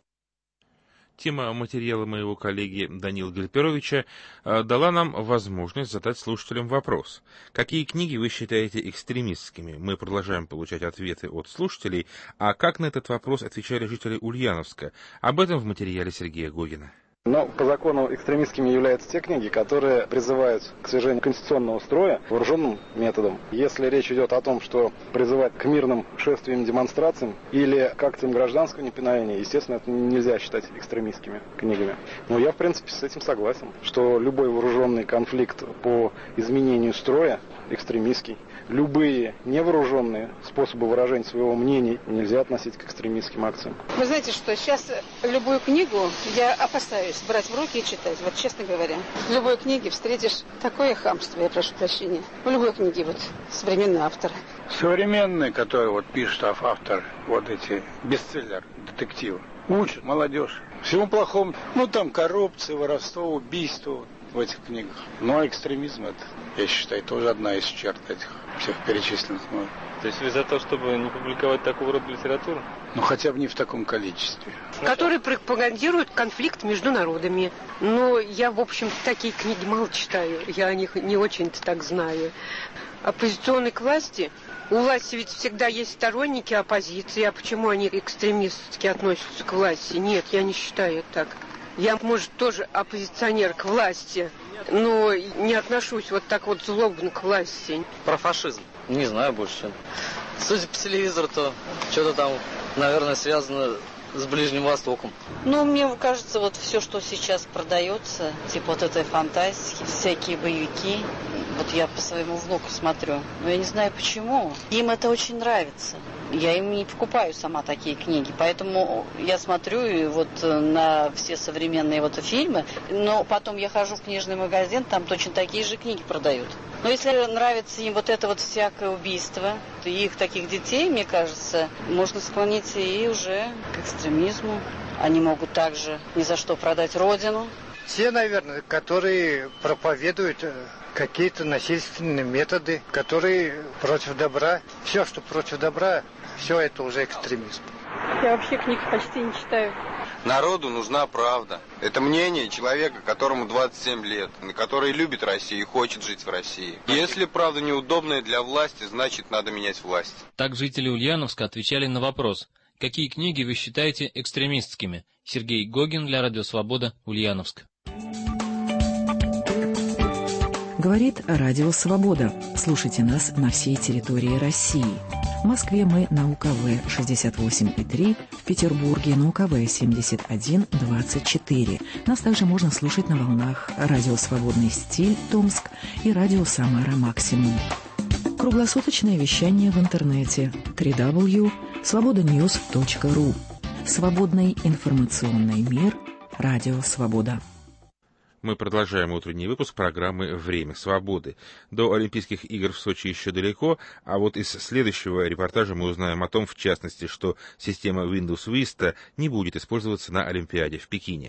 Тема материала моего коллеги Данила Гальперовича дала нам возможность задать слушателям вопрос. Какие книги вы считаете экстремистскими? Мы продолжаем получать ответы от слушателей. А как на этот вопрос отвечали жители Ульяновска? Об этом в материале Сергея Гогина. Но по закону экстремистскими являются те книги, которые призывают к свержению конституционного строя вооруженным методом. Если речь идет о том, что призывать к мирным шествиям, демонстрациям или к акциям гражданского неповиновения, естественно, это нельзя считать экстремистскими книгами. Но я, в принципе, с этим согласен, что любой вооруженный конфликт по изменению строя экстремистский. любые невооруженные способы выражения своего мнения нельзя относить к экстремистским акциям. Вы знаете, что сейчас любую книгу я опасаюсь брать в руки и читать, вот честно говоря. В любой книге встретишь такое хамство, я прошу прощения. В любой книге вот современный автор. Современные, которые вот пишут автор, вот эти бестселлеры, детективы, учат молодежь всему плохому. Ну там коррупция, воровство, убийство в этих книгах. Ну а экстремизм это, я считаю, тоже одна из черт этих всех перечисленных. То есть вы за то, чтобы не публиковать такого рода литературу? Ну хотя бы не в таком количестве. Которые пропагандируют конфликт между народами. Но я, в общем, такие книги мало читаю. Я о них не очень-то так знаю. Оппозиционные к власти. У власти ведь всегда есть сторонники оппозиции. А почему они экстремистски относятся к власти? Нет, я не считаю так. Я, может, тоже оппозиционер к власти, но не отношусь вот так вот злобно к власти. Про фашизм? Не знаю больше. Судя по телевизору, то что-то там, наверное, связано с Ближним Востоком. Ну, мне кажется, вот все, что сейчас продается, типа вот этой фантастики, всякие боевики, вот я по своему внуку смотрю, но я не знаю почему. Им это очень нравится. Я им не покупаю сама такие книги, поэтому я смотрю и вот на все современные вот фильмы, но потом я хожу в книжный магазин, там точно такие же книги продают. Но если нравится им вот это вот всякое убийство, то их таких детей, мне кажется, можно склонить и уже к экстремизму. Они могут также ни за что продать родину. Те, наверное, которые проповедуют какие-то насильственные методы, которые против добра. Все, что против добра, все это уже экстремизм. Я вообще книг почти не читаю. Народу нужна правда. Это мнение человека, которому 27 лет, который любит Россию и хочет жить в России. Если правда неудобная для власти, значит надо менять власть. Так жители Ульяновска отвечали на вопрос: какие книги вы считаете экстремистскими? Сергей Гогин для Радио Свобода, Ульяновск. Говорит Радио Свобода. Слушайте нас на всей территории России. В Москве мы на УКВ 68,3, в Петербурге на УКВ 71,24. Нас также можно слушать на волнах Радио Свободный стиль Томск и Радио Самара Максимум. Круглосуточное вещание в интернете www.svobodanews.ru. Свободный информационный мир. Радио Свобода. Мы продолжаем утренний выпуск программы «Время свободы». До Олимпийских игр в Сочи еще далеко, а вот из следующего репортажа мы узнаем о том, в частности, что система Windows Vista не будет использоваться на Олимпиаде в Пекине.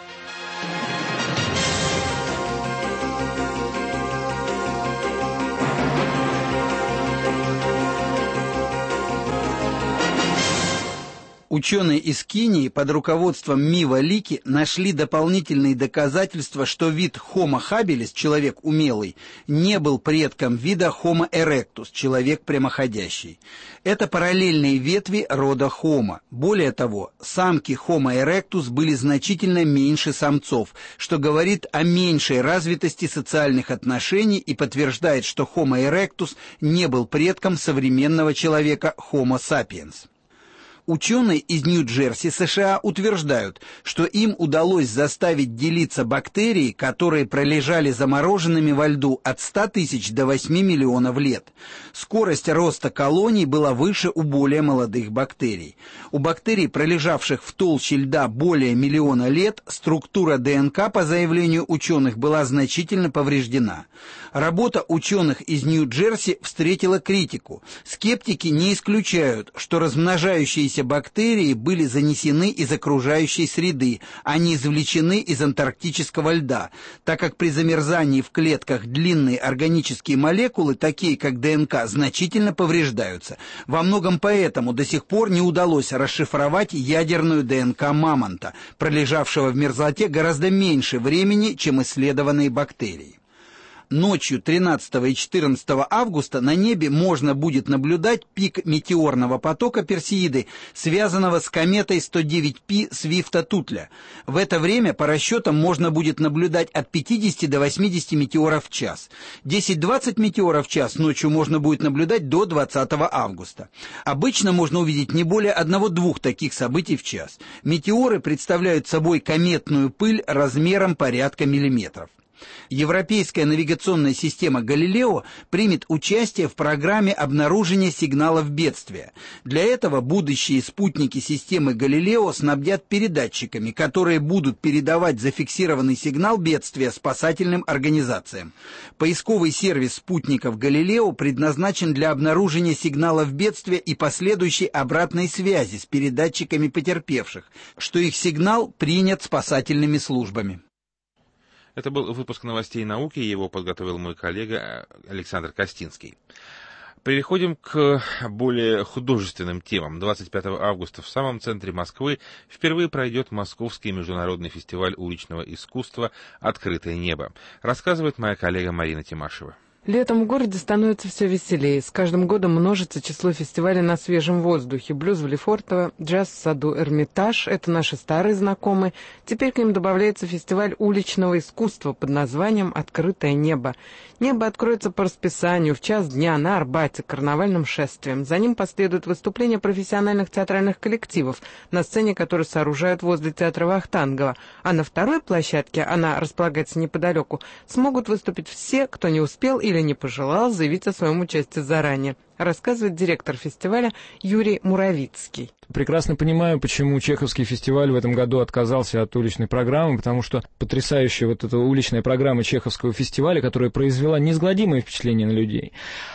Ученые из Кении под руководством Мива Лики нашли дополнительные доказательства, что вид Homo habilis, человек умелый, не был предком вида Homo erectus, человек прямоходящий. Это параллельные ветви рода Homo. Более того, самки Homo erectus были значительно меньше самцов, что говорит о меньшей развитости социальных отношений и подтверждает, что Homo erectus не был предком современного человека Homo sapiens. Ученые из Нью-Джерси, США, утверждают, что им удалось заставить делиться бактерии, которые пролежали замороженными во льду от 100 тысяч до 8 миллионов лет. Скорость роста колоний была выше у более молодых бактерий. У бактерий, пролежавших в толще льда более миллиона лет, структура ДНК, по заявлению ученых, была значительно повреждена. Работа ученых из Нью-Джерси встретила критику. Скептики не исключают, что размножающиеся бактерии были занесены из окружающей среды, а не извлечены из антарктического льда, так как при замерзании в клетках длинные органические молекулы, такие как ДНК, значительно повреждаются. Во многом поэтому до сих пор не удалось расшифровать ядерную ДНК мамонта, пролежавшего в мерзлоте гораздо меньше времени, чем исследованные бактерии. Ночью 13 и 14 августа на небе можно будет наблюдать пик метеорного потока Персеиды, связанного с кометой 109P Свифта-Тутля. В это время по расчетам можно будет наблюдать от 50 до 80 метеоров в час. 10-20 метеоров в час ночью можно будет наблюдать до 20 августа. Обычно можно увидеть не более 1-2 таких событий в час. Метеоры представляют собой кометную пыль размером порядка миллиметров. Европейская навигационная система «Галилео» примет участие в программе обнаружения сигналов бедствия. Для этого будущие спутники системы «Галилео» снабдят передатчиками, которые будут передавать зафиксированный сигнал бедствия спасательным организациям. Поисковый сервис спутников «Галилео» предназначен для обнаружения сигналов бедствия и последующей обратной связи с передатчиками потерпевших, что их сигнал принят спасательными службами. Это был выпуск новостей науки, его подготовил мой коллега Александр Костинский. Переходим к более художественным темам. 25 августа в самом центре Москвы впервые пройдет Московский международный фестиваль уличного искусства «Открытое небо». Рассказывает моя коллега Марина Тимашева. Летом в городе становится все веселее. С каждым годом множится число фестивалей на свежем воздухе. Блюз в Лефортово, джаз в саду Эрмитаж — это наши старые знакомые. Теперь к ним добавляется фестиваль уличного искусства под названием «Открытое небо». Небо откроется по расписанию в час дня на Арбате карнавальным шествием. За ним последуют выступления профессиональных театральных коллективов, на сцене которые сооружают возле театра Вахтангова. А на второй площадке, она располагается неподалеку, смогут выступить все, кто не успел или не пожелал заявить о своем участии заранее, рассказывает директор фестиваля Юрий Муравицкий. Прекрасно понимаю, почему Чеховский фестиваль в этом году отказался от уличной программы, потому что потрясающая вот эта уличная программа Чеховского фестиваля, которая произвела неизгладимое впечатление на людей.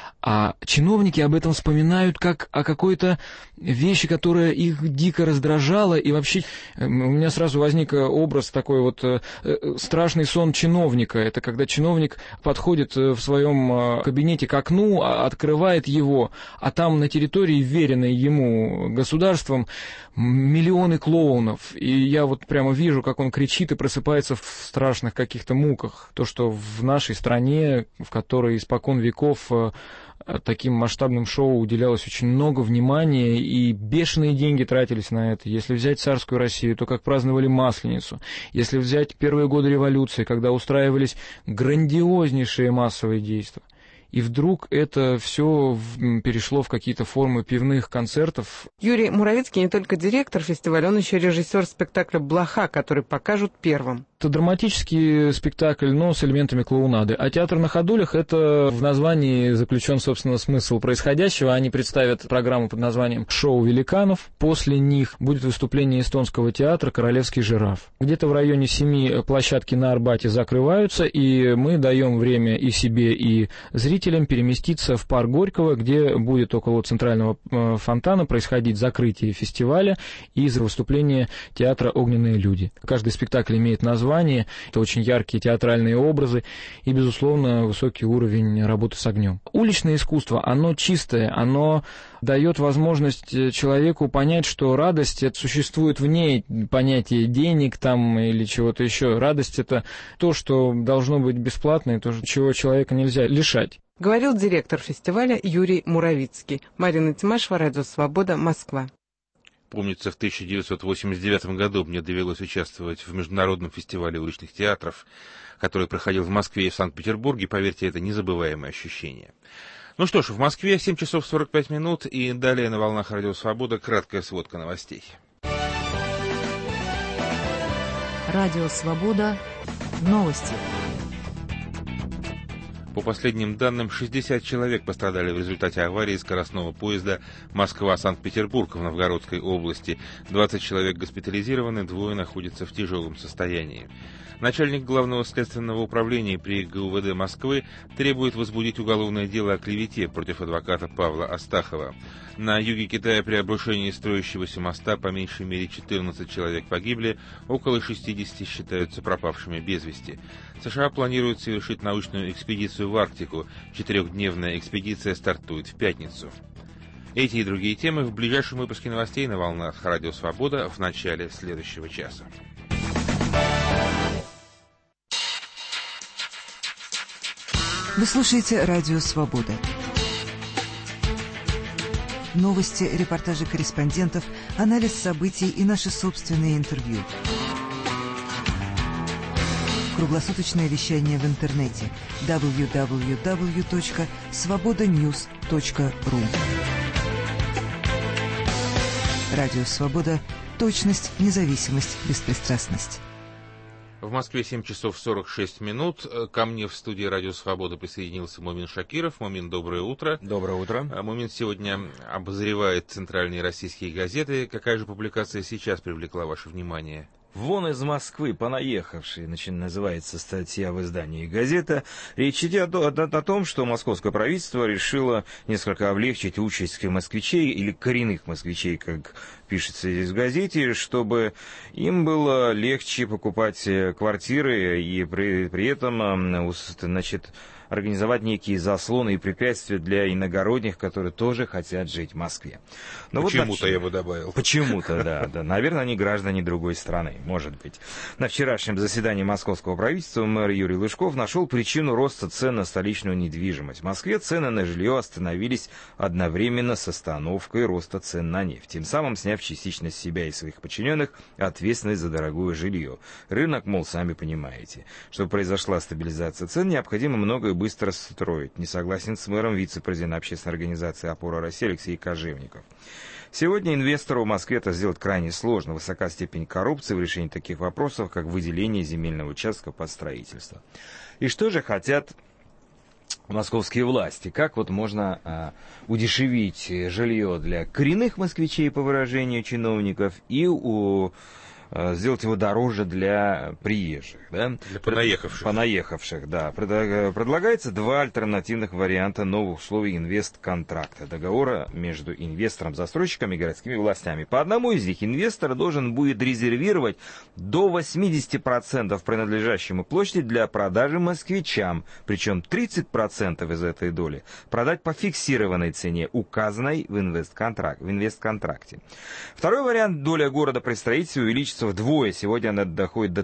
А чиновники об этом вспоминают как о какой-то вещи, которая их дико раздражала. И вообще у меня сразу возник образ такой вот страшный сон чиновника. Это когда чиновник подходит в своем кабинете к окну, открывает его, а там на территории, вверенной ему государством, миллионы клоунов. И я вот прямо вижу, как он кричит и просыпается в страшных каких-то муках. То, что в нашей стране, в которой испокон веков таким масштабным шоу уделялось очень много внимания, и бешеные деньги тратились на это. Если взять царскую Россию, то как праздновали Масленицу. Если взять первые годы революции, когда устраивались грандиознейшие массовые действия. И вдруг это все перешло в какие-то формы пивных концертов. Юрий Муравицкий не только директор фестиваля, он еще режиссер спектакля «Блоха», который покажут первым. Это драматический спектакль, но с элементами клоунады. А театр на ходулях — это в названии заключен, собственно, смысл происходящего. Они представят программу под названием «Шоу великанов». После них будет выступление эстонского театра «Королевский жираф». Где-то в районе 7 площадки на Арбате закрываются, и мы даем время и себе, и зрителям переместиться в парк Горького, где будет около центрального фонтана происходить закрытие фестиваля и выступление театра «Огненные люди». Каждый спектакль имеет название, это очень яркие театральные образы и, безусловно, высокий уровень работы с огнем. Уличное искусство, оно чистое, оно дает возможность человеку понять, что радость это существует вне понятия денег там или чего-то еще. Радость — это то, что должно быть бесплатно, и то, чего человека нельзя лишать. Говорил директор фестиваля Юрий Муравицкий. Марина Тимашева, Радио Свобода, Москва. Помнится, в 1989 году мне довелось участвовать в международном фестивале уличных театров, который проходил в Москве и в Санкт-Петербурге. Поверьте, это незабываемое ощущение. Ну что ж, в Москве 7 часов 45 минут, и далее на волнах Радио Свобода краткая сводка новостей. Радио Свобода. Новости. По последним данным, 60 человек пострадали в результате аварии скоростного поезда Москва-Санкт-Петербург в Новгородской области. 20 человек госпитализированы, 2 находятся в тяжелом состоянии. Начальник Главного следственного управления при ГУВД Москвы требует возбудить уголовное дело о клевете против адвоката Павла Астахова. На юге Китая при обрушении строящегося моста по меньшей мере 14 человек погибли, около 60 считаются пропавшими без вести. США планируют совершить научную экспедицию в Арктику. 4-дневная экспедиция стартует в пятницу. Эти и другие темы в ближайшем выпуске новостей на волнах Радио Свобода в начале следующего часа. Вы слушаете Радио Свобода. Новости, репортажи корреспондентов, анализ событий и наши собственные интервью. Круглосуточное вещание в интернете www.svobodanews.ru. Радио Свобода. Точность, независимость, беспристрастность. В Москве 7 часов 46 минут. Ко мне в студии «Радио Свобода» присоединился Мумин Шакиров. Мумин, доброе утро. Доброе утро. Мумин сегодня обозревает центральные российские газеты. Какая же публикация сейчас привлекла ваше внимание? «Вон из Москвы понаехавший», называется статья в издании «Газета». Речь идет о том, что московское правительство решило несколько облегчить участь москвичей, или коренных москвичей, как пишется здесь в газете, чтобы им было легче покупать квартиры и при этом, значит, организовать некие заслоны и препятствия для иногородних, которые тоже хотят жить в Москве. Но почему-то я бы добавил. Почему-то, да. Наверное, они граждане другой страны, может быть. На вчерашнем заседании московского правительства мэр Юрий Лужков нашел причину роста цен на столичную недвижимость. В Москве цены на жилье остановились одновременно с остановкой роста цен на нефть, тем самым сняв частично с себя и своих подчиненных ответственность за дорогое жилье. Рынок, мол, сами понимаете. Чтобы произошла стабилизация цен, необходимо многое быстро строить. Не согласен с мэром вице-президент общественной организации «Опора России» Алексей Кожевников. Сегодня инвестору в Москве это сделать крайне сложно. Высока степень коррупции в решении таких вопросов, как выделение земельного участка под строительство. И что же хотят московские власти? Как вот можно удешевить жилье для коренных москвичей, по выражению чиновников, и сделать его дороже для приезжих, да? Для понаехавших. Понаехавших, да. Предлагается два альтернативных варианта новых условий инвестконтракта, договора между инвестором-застройщиком и городскими властями. По одному из них инвестор должен будет резервировать до 80% принадлежащей ему площади для продажи москвичам, причем 30% из этой доли продать по фиксированной цене, указанной в инвестконтракте. Второй вариант: доля города при строительстве увеличится вдвое. Сегодня она доходит до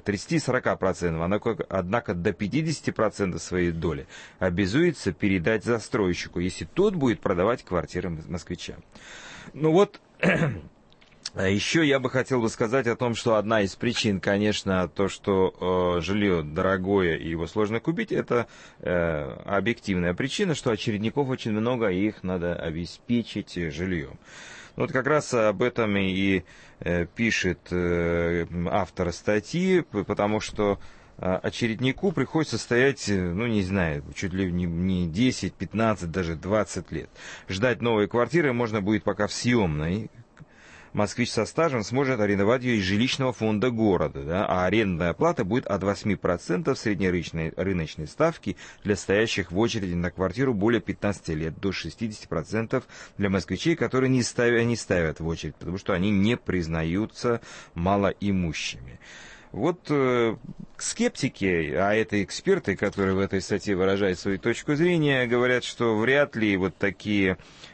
30-40%, однако до 50% своей доли обязуется передать застройщику, если тот будет продавать квартиры москвичам. Ну вот, еще я бы хотел сказать о том, что одна из причин, конечно, то, что жилье дорогое и его сложно купить, это объективная причина, что очередников очень много, и их надо обеспечить жильем. Вот как раз об этом и пишет автор статьи, потому что очереднику приходится стоять, не знаю, чуть ли не 10, 15, даже 20 лет. Ждать новой квартиры можно будет пока в съемной. Москвич со стажем сможет арендовать ее из жилищного фонда города, да, а арендная плата будет от 8% среднерыночной ставки для стоящих в очереди на квартиру более 15 лет, до 60% для москвичей, которые не ставят в очередь, потому что они не признаются малоимущими. Вот скептики, а это эксперты, которые в этой статье выражают свою точку зрения, говорят, что вряд ли вот такие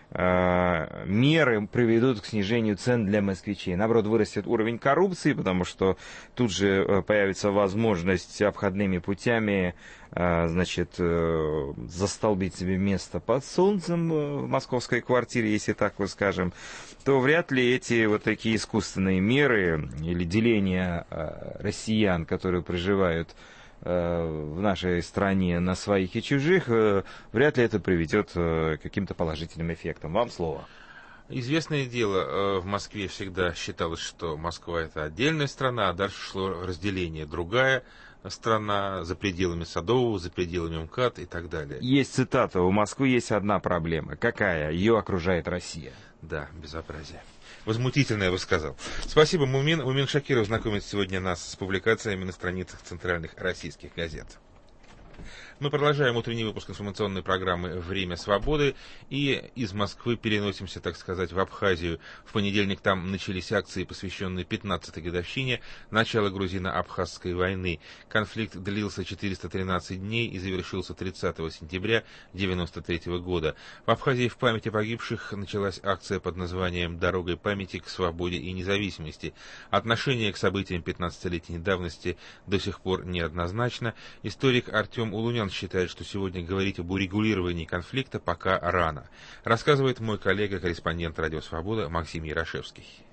меры приведут к снижению цен для москвичей. Наоборот, вырастет уровень коррупции, потому что тут же появится возможность обходными путями, застолбить себе место под солнцем в московской квартире, если так вот скажем, то вряд ли эти вот такие искусственные меры или деление россиян, которые проживают в нашей стране на своих и чужих, вряд ли это приведет к каким-то положительным эффектам. Вам слово. Известное дело, в Москве всегда считалось, что Москва — это отдельная страна, а дальше шло разделение: другая страна, за пределами Садового, за пределами МКАД и так далее. Есть цитата: у Москвы есть одна проблема. Какая? Ее окружает Россия. Да, безобразие. Возмутительно, я бы сказал. Спасибо, Мумин. Мумин Шакиров знакомит сегодня нас с публикациями на страницах центральных российских газет. Мы продолжаем утренний выпуск информационной программы «Время свободы» и из Москвы переносимся, так сказать, в Абхазию. В понедельник там начались акции, посвященные 15-й годовщине начала грузино-абхазской войны. Конфликт длился 413 дней и завершился 30 сентября 1993 года. В Абхазии в память о погибших началась акция под названием «Дорогой памяти к свободе и независимости». Отношение к событиям 15-летней давности до сих пор неоднозначно. Историк Артем Улунян считает, что сегодня говорить об урегулировании конфликта пока рано. Рассказывает мой коллега, корреспондент «Радио Свобода» Максим Ярошевский.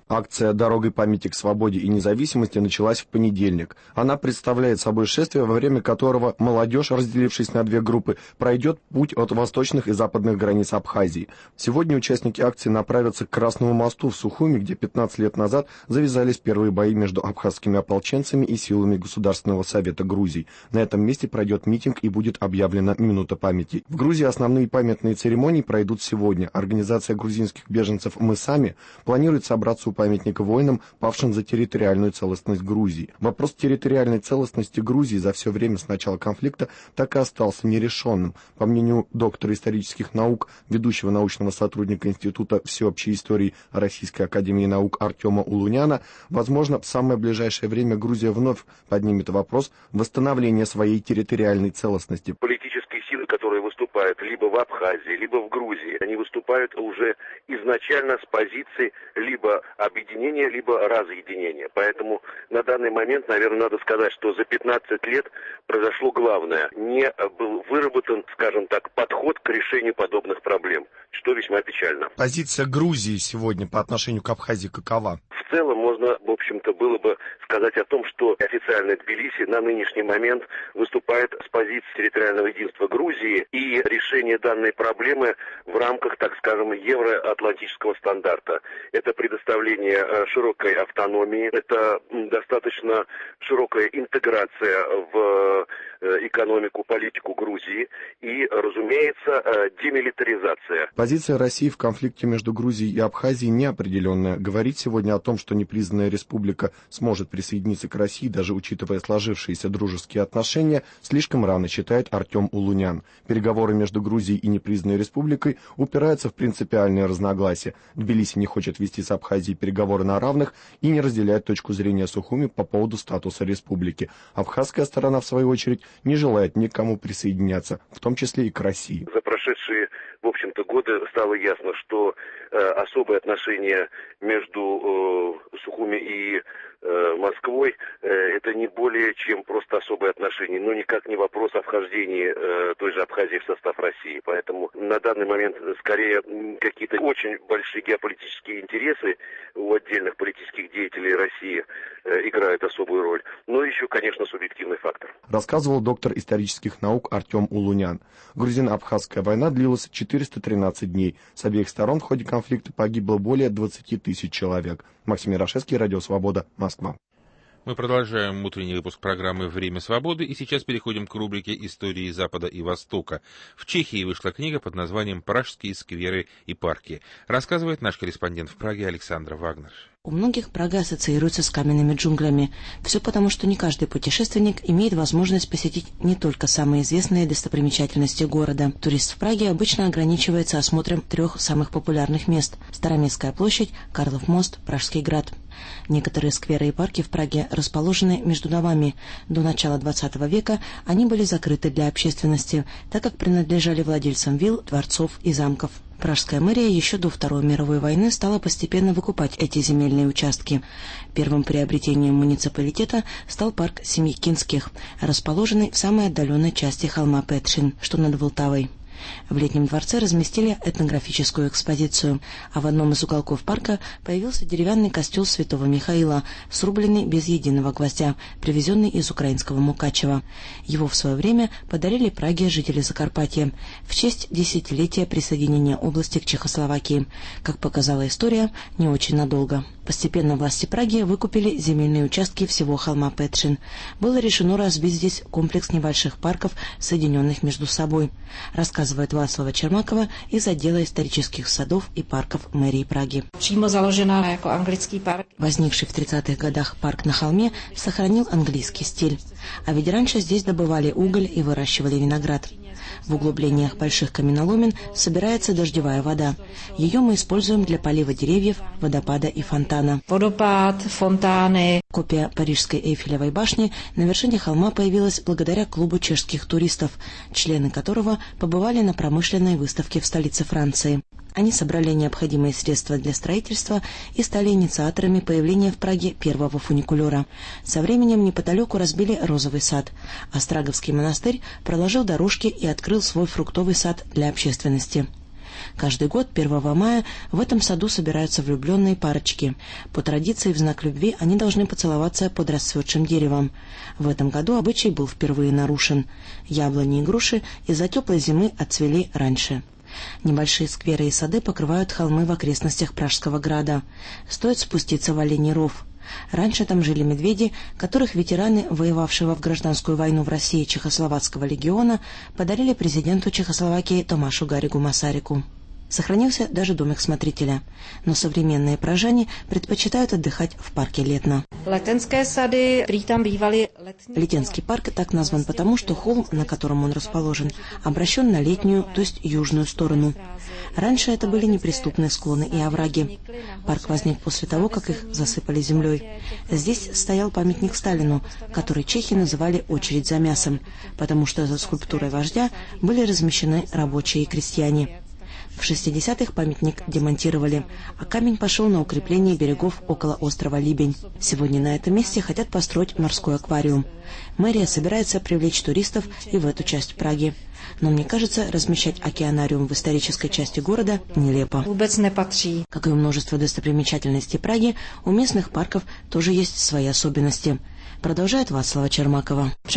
Акция «Дорогой памяти к свободе и независимости» началась в понедельник. Она представляет собой шествие, во время которого молодежь, разделившись на две группы, пройдет путь от восточных и западных границ Абхазии. Сегодня участники акции направятся к Красному мосту в Сухуми, где 15 лет назад завязались первые бои между абхазскими ополченцами и силами Государственного совета Грузии. На этом месте пройдет митинг и будет объявлена минута памяти. В Грузии основные памятные церемонии пройдут сегодня. Организация грузинских беженцев «Мы сами» планирует собраться у памятника воинам, павшим за территориальную целостность Грузии. Вопрос территориальной целостности Грузии за все время с начала конфликта так и остался нерешенным. По мнению доктора исторических наук, ведущего научного сотрудника Института всеобщей истории Российской академии наук Артема Улуняна, возможно, в самое ближайшее время Грузия вновь поднимет вопрос восстановления своей территориальной целостности. Политические силы, которые выступают либо в Абхазии, либо в Грузии, они выступают уже изначально с позиции либо объединения, либо разъединения. Поэтому на данный момент, наверное, надо сказать, что за 15 лет произошло главное. Не был выработан, скажем так, подход к решению подобных проблем, что весьма печально. Позиция Грузии сегодня по отношению к Абхазии какова? В целом можно, в общем-то, было бы сказать о том, что официально Тбилиси на нынешний момент выступает с позиции территориального единства Грузии и решение данной проблемы в рамках, так скажем, евроатлантического стандарта. Это предоставление широкой автономии, это достаточно широкая интеграция в экономику, политику Грузии и, разумеется, демилитаризация. Позиция России в конфликте между Грузией и Абхазией неопределенная. Говорить сегодня о том, что непризнанная республика сможет присоединиться к России, даже учитывая сложившиеся дружеские отношения, слишком рано, считает Артем Улунян. Переговоры между Грузией и непризнанной республикой упираются в принципиальные разногласия. Тбилиси не хочет вести с Абхазией переговоры на равных и не разделяет точку зрения Сухуми по поводу статуса республики. Абхазская сторона, в свою очередь, не желает никому присоединяться, в том числе и к России. За прошедшие, в общем-то, годы стало ясно, что особые отношения между Сухуми и Москвой это не более чем просто особые отношения, но никак не вопрос о вхождении той же Абхазии в состав России. Поэтому на данный момент скорее какие-то очень большие геополитические интересы у отдельных политических деятелей России играют особую роль. Но еще, конечно, субъективный фактор. Рассказывал доктор исторических наук Артем Улунян. Грузино-абхазская война длилась 413 дней. С обеих сторон в ходе конфликта погибло более 20 тысяч человек. Максим Ярошевский, Радио Свобода, Москва. Мы продолжаем утренний выпуск программы «Время свободы» и сейчас переходим к рубрике «Истории Запада и Востока». В Чехии вышла книга под названием «Пражские скверы и парки». Рассказывает наш корреспондент в Праге Александра Вагнер. У многих Прага ассоциируется с каменными джунглями. Все потому, что не каждый путешественник имеет возможность посетить не только самые известные достопримечательности города. Турист в Праге обычно ограничивается осмотром 3 самых популярных мест – Староместская площадь, Карлов мост, Пражский град. Некоторые скверы и парки в Праге расположены между домами. До начала XX века они были закрыты для общественности, так как принадлежали владельцам вилл, дворцов и замков. Пражская мэрия еще до Второй мировой войны стала постепенно выкупать эти земельные участки. Первым приобретением муниципалитета стал парк семьи Кинских, расположенный в самой отдаленной части холма Петшин, что над Волтавой. В Летнем дворце разместили этнографическую экспозицию, а в одном из уголков парка появился деревянный костел святого Михаила, срубленный без единого гвоздя, привезенный из украинского Мукачева. Его в свое время подарили Праге жители Закарпатья в честь десятилетия присоединения области к Чехословакии. Как показала история, не очень надолго. Постепенно власти Праги выкупили земельные участки всего холма Петшин. Было решено разбить здесь комплекс небольших парков, соединенных между собой, рассказывает Václava Чермакова из отдела исторических садов и парков мэрии Праги. Возникший в 30-х годах парк на холме сохранил английский стиль. А ведь раньше здесь добывали уголь и выращивали виноград. В углублениях больших каменоломен собирается дождевая вода. Ее мы используем для полива деревьев, водопада и фонтана. Водопад, фонтаны. Копия Парижской Эйфелевой башни на вершине холма появилась благодаря клубу чешских туристов, члены которого побывали на промышленной выставке в столице Франции. Они собрали необходимые средства для строительства и стали инициаторами появления в Праге первого фуникулера. Со временем неподалеку разбили розовый сад, а Страговский монастырь проложил дорожки и открыл свой фруктовый сад для общественности. Каждый год 1 мая в этом саду собираются влюбленные парочки. По традиции, в знак любви они должны поцеловаться под расцветшим деревом. В этом году обычай был впервые нарушен. Яблони и груши из-за теплой зимы отцвели раньше. Небольшие скверы и сады покрывают холмы в окрестностях Пражского града. Стоит спуститься в Оленей ров. Раньше там жили медведи, которых ветераны, воевавшего в гражданскую войну в России Чехословацкого легиона, подарили президенту Чехословакии Томашу Гарригу Масарику. Сохранился даже домик смотрителя, но современные пражане предпочитают отдыхать в парке Летно. Летенский парк так назван потому, что холм, на котором он расположен, обращен на летнюю, то есть южную сторону. Раньше это были неприступные склоны и овраги. Парк возник после того, как их засыпали землей. Здесь стоял памятник Сталину, который чехи называли «очередь за мясом», потому что за скульптурой вождя были размещены рабочие и крестьяне. В 60-х памятник демонтировали, а камень пошел на укрепление берегов около острова Либень. Сегодня на этом месте хотят построить морской аквариум. Мэрия собирается привлечь туристов и в эту часть Праги. Но мне кажется, размещать океанариум в исторической части города нелепо. Как и у множества достопримечательностей Праги, у местных парков тоже есть свои особенности. Продолжает Вацлава Чермакова. В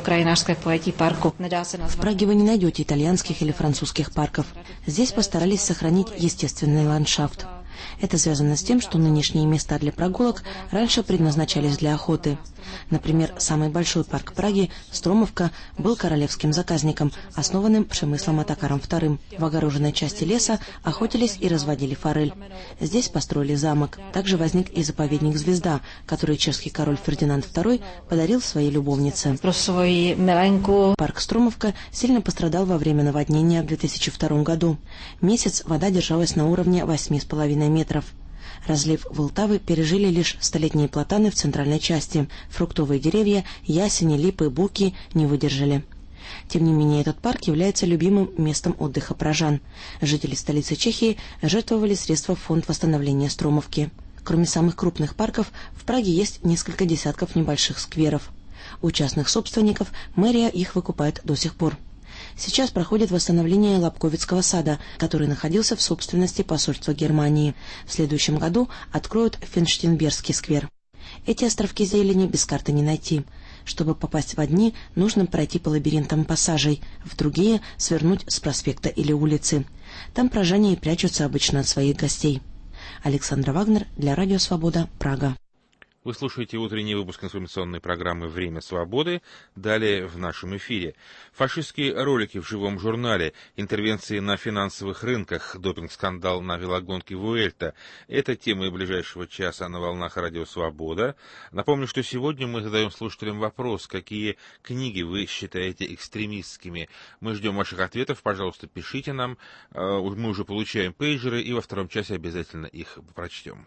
Праге вы не найдете итальянских или французских парков. Здесь постарались сохранить естественный ландшафт. Это связано с тем, что нынешние места для прогулок раньше предназначались для охоты. Например, самый большой парк Праги, Стромовка, был королевским заказником, основанным Przemyslом Otakarом II. В огороженной части леса охотились и разводили форель. Здесь построили замок. Также возник и заповедник «Звезда», который чешский король Фердинанд II подарил своей любовнице. Парк Стромовка сильно пострадал во время наводнения в 2002 году. Месяц вода держалась на уровне 8,5 метров. Разлив Волтавы пережили лишь столетние платаны в центральной части. Фруктовые деревья, ясени, липы, буки не выдержали. Тем не менее, этот парк является любимым местом отдыха пражан. Жители столицы Чехии жертвовали средства в фонд восстановления Стромовки. Кроме самых крупных парков, в Праге есть несколько десятков небольших скверов. У частных собственников мэрия их выкупает до сих пор. Сейчас проходит восстановление Лобковицкого сада, который находился в собственности посольства Германии. В следующем году откроют Финштинбергский сквер. Эти островки зелени без карты не найти. Чтобы попасть в одни, нужно пройти по лабиринтам пассажей, в другие — свернуть с проспекта или улицы. Там пражане и прячутся обычно от своих гостей. Александра Вагнер для Радио Свобода, Прага. Вы слушаете утренний выпуск информационной программы «Время свободы». Далее в нашем эфире. Фашистские ролики в живом журнале, интервенции на финансовых рынках, допинг-скандал на велогонке Вуэльта. Это темы ближайшего часа на волнах Радио Свобода. Напомню, что сегодня мы задаем слушателям вопрос, какие книги вы считаете экстремистскими. Мы ждем ваших ответов, пожалуйста, пишите нам. Мы уже получаем пейджеры, и во втором часе обязательно их прочтем.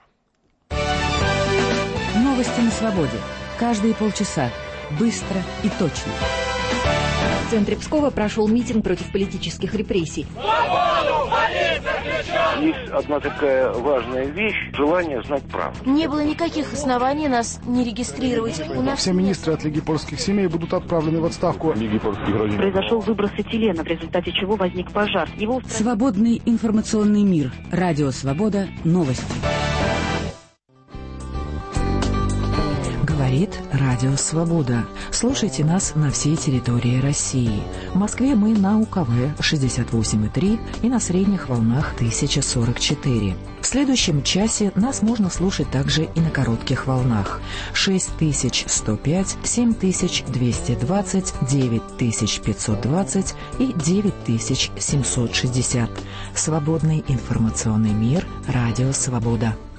Новости на свободе. Каждые полчаса. Быстро и точно. В центре Пскова прошел митинг против политических репрессий. Есть одна такая важная вещь – желание знать правду. Не было никаких оснований нас не регистрировать. Все министры от Лиги польских семей будут отправлены в отставку. Произошел выброс этилена, в результате чего возник пожар. Свободный информационный мир. Радио Свобода. Новости. Говорит Радио Свобода. Слушайте нас на всей территории России. В Москве мы на УКВ 68,3 и на средних волнах 1044. В следующем часе нас можно слушать также и на коротких волнах 6105, 7220, 9520 и 9760. Свободный информационный мир. Радио Свобода.